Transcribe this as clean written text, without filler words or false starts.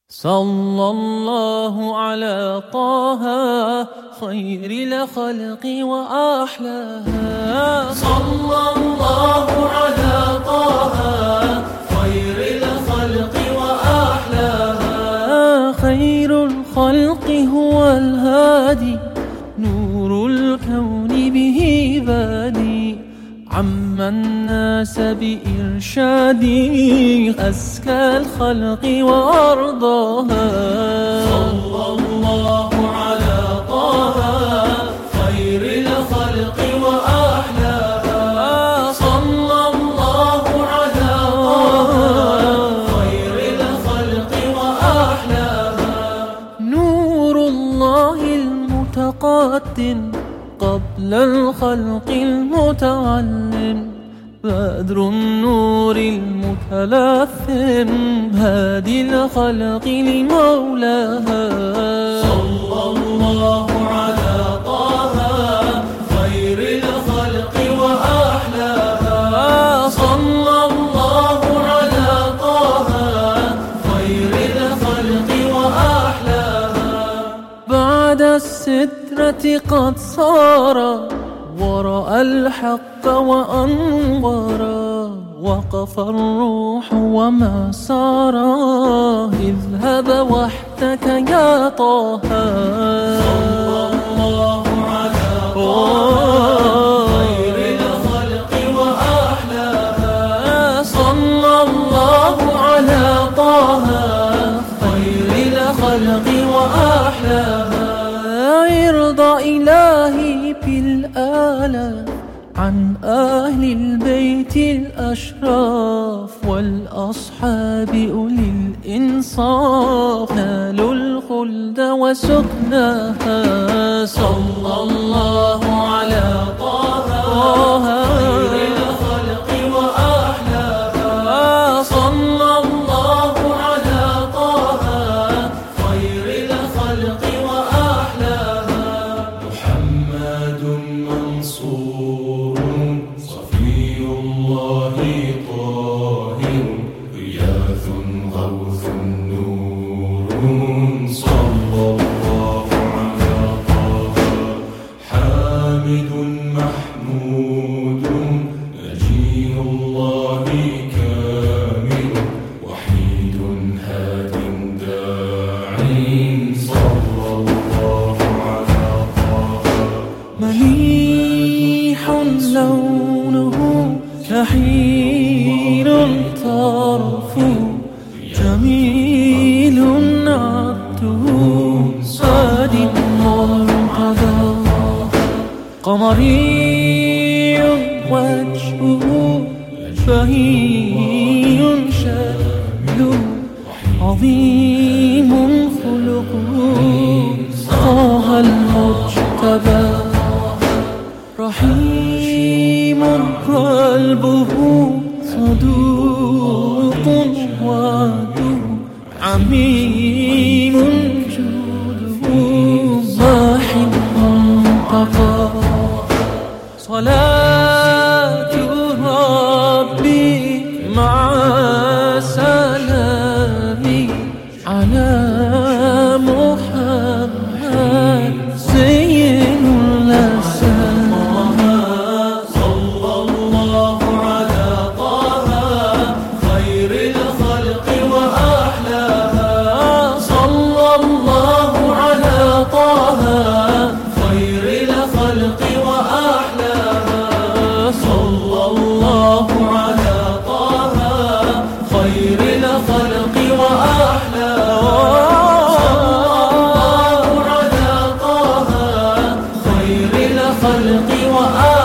صلى الله على طه خير الخلق وأحلاها. صلى الله على طه خير الخلق وأحلاها. خير الخلق هو الهادي نور الكون به بادي عم الناس بإرشادي أزكى الخلق وأرضاها. صلى الله على طه خير الخلق وأحلاها. صلى الله على طه خير الخلق وأحلاها. نور الله المتقدم قبل الخلق المتعلم بدر النور المتلثم هادي الخلق لمولاها. صلى الله على طه خير الخلق وأحلاها. صلى الله على طه خير الخلق وأحلاها. بعد السترة قد صار ورأى الحق وأنظرا وقف الروح وما سارا اذهب وحدك يا طه. صلى الله على طه خير الخلق وأحلاها. صلى الله على طه خير الخلق وأحلاها. يرضى إلهي بالآلاف عن أهل البيت الأشراف والأصحاب أولي الإنصاف نالوا الخلد وسكناها. صلى الله على طه خير الخلق وأحلاها. صلى الله على طه خير الخلق وأحلاها. محمد منصور صفي الله طاهر غياث غوث نور. صلى الله على طه حامد محمود نجي الله كامل وحيد هاد داع. صلى الله على طه مليح لونه كحيل طرفه جميل عبده صاد مرعدا قمري وجهه بهي شكله عظيم خلقه طه المجتبى رحيم قلبه صدوق وعده عميم جوده ماح منتقى. صلاة ربي مع سلامي على محمد زين الأسامي. الخلق وأحلاها.